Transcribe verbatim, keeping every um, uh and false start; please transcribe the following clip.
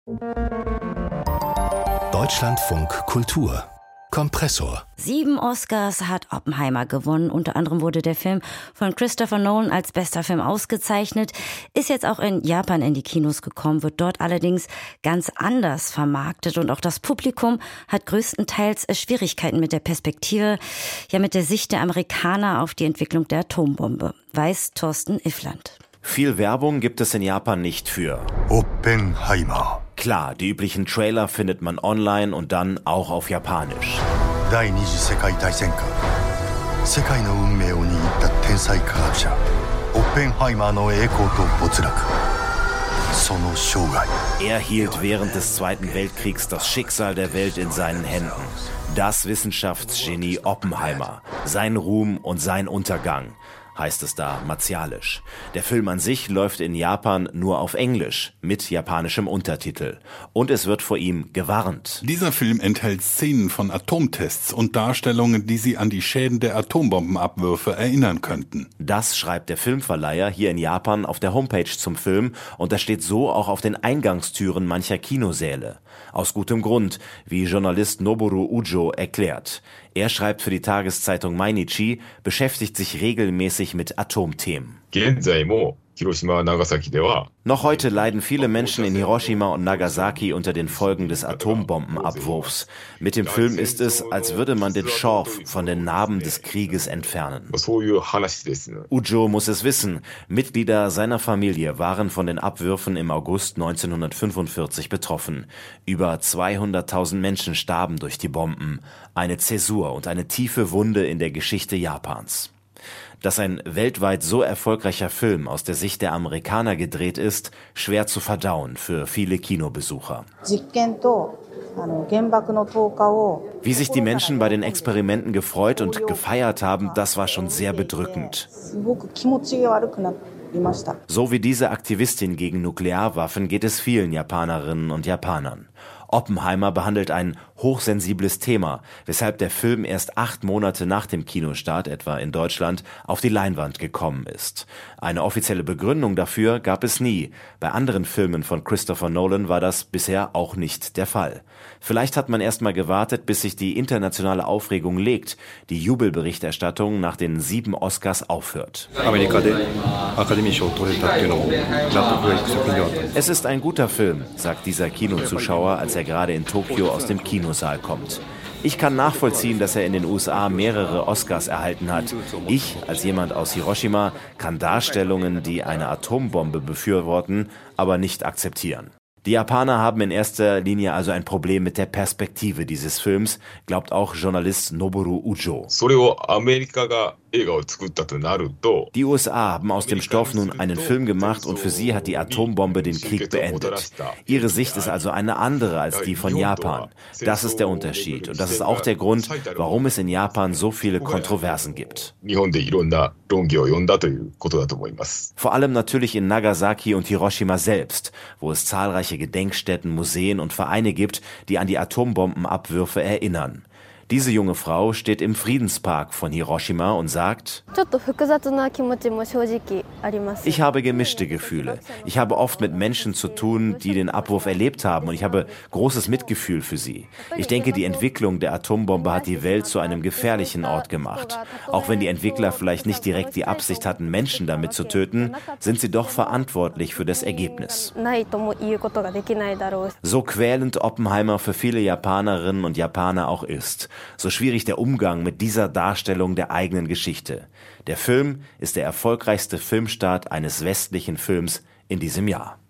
Deutschlandfunk Kultur Kompressor. Sieben Oscars hat Oppenheimer gewonnen. Unter anderem wurde der Film von Christopher Nolan als bester Film ausgezeichnet. Ist jetzt auch in Japan in die Kinos gekommen, wird dort allerdings ganz anders vermarktet. Und auch das Publikum hat größtenteils Schwierigkeiten mit der Perspektive, ja mit der Sicht der Amerikaner auf die Entwicklung der Atombombe. Weiß Thorsten Iffland. Viel Werbung gibt es in Japan nicht für Oppenheimer. Klar, die üblichen Trailer findet man online und dann auch auf Japanisch. Er hielt während des Zweiten Weltkriegs das Schicksal der Welt in seinen Händen. Das Wissenschaftsgenie Oppenheimer, sein Ruhm und sein Untergang, heißt es da martialisch. Der Film an sich läuft in Japan nur auf Englisch, mit japanischem Untertitel. Und es wird vor ihm gewarnt. Dieser Film enthält Szenen von Atomtests und Darstellungen, die sie an die Schäden der Atombombenabwürfe erinnern könnten. Das schreibt der Filmverleiher hier in Japan auf der Homepage zum Film und das steht so auch auf den Eingangstüren mancher Kinosäle. Aus gutem Grund, wie Journalist Noboru Ujo erklärt. Er schreibt für die Tageszeitung Mainichi, beschäftigt sich regelmäßig mit Atomthemen. Noch heute leiden viele Menschen in Hiroshima und Nagasaki unter den Folgen des Atombombenabwurfs. Mit dem Film ist es, als würde man den Schorf von den Narben des Krieges entfernen. Ujo muss es wissen. Mitglieder seiner Familie waren von den Abwürfen im August neunzehnhundertfünfundvierzig betroffen. Über zweihunderttausend Menschen starben durch die Bomben. Eine Zäsur und eine tiefe Wunde in der Geschichte Japans. Dass ein weltweit so erfolgreicher Film aus der Sicht der Amerikaner gedreht ist, schwer zu verdauen für viele Kinobesucher. Wie sich die Menschen bei den Experimenten gefreut und gefeiert haben, das war schon sehr bedrückend. So wie diese Aktivistin gegen Nuklearwaffen geht es vielen Japanerinnen und Japanern. Oppenheimer behandelt ein hochsensibles Thema, weshalb der Film erst acht Monate nach dem Kinostart, etwa in Deutschland, auf die Leinwand gekommen ist. Eine offizielle Begründung dafür gab es nie. Bei anderen Filmen von Christopher Nolan war das bisher auch nicht der Fall. Vielleicht hat man erst mal gewartet, bis sich die internationale Aufregung legt, die Jubelberichterstattung nach den sieben Oscars aufhört. Es ist ein guter Film, sagt dieser Kinozuschauer, als er gerade in Tokio aus dem Kinosaal kommt. Ich kann nachvollziehen, dass er in den U S A mehrere Oscars erhalten hat. Ich, als jemand aus Hiroshima, kann Darstellungen, die eine Atombombe befürworten, aber nicht akzeptieren. Die Japaner haben in erster Linie also ein Problem mit der Perspektive dieses Films, glaubt auch Journalist Noboru Ujo. Die U S A haben aus dem Stoff nun einen Film gemacht und für sie hat die Atombombe den Krieg beendet. Ihre Sicht ist also eine andere als die von Japan. Das ist der Unterschied und das ist auch der Grund, warum es in Japan so viele Kontroversen gibt. Vor allem natürlich in Nagasaki und Hiroshima selbst, wo es zahlreiche Gedenkstätten, Museen und Vereine gibt, die an die Atombombenabwürfe erinnern. Diese junge Frau steht im Friedenspark von Hiroshima und sagt: Ich habe gemischte Gefühle. Ich habe oft mit Menschen zu tun, die den Abwurf erlebt haben und ich habe großes Mitgefühl für sie. Ich denke, die Entwicklung der Atombombe hat die Welt zu einem gefährlichen Ort gemacht. Auch wenn die Entwickler vielleicht nicht direkt die Absicht hatten, Menschen damit zu töten, sind sie doch verantwortlich für das Ergebnis. So quälend Oppenheimer für viele Japanerinnen und Japaner auch ist. So schwierig der Umgang mit dieser Darstellung der eigenen Geschichte. Der Film ist der erfolgreichste Filmstart eines westlichen Films in diesem Jahr.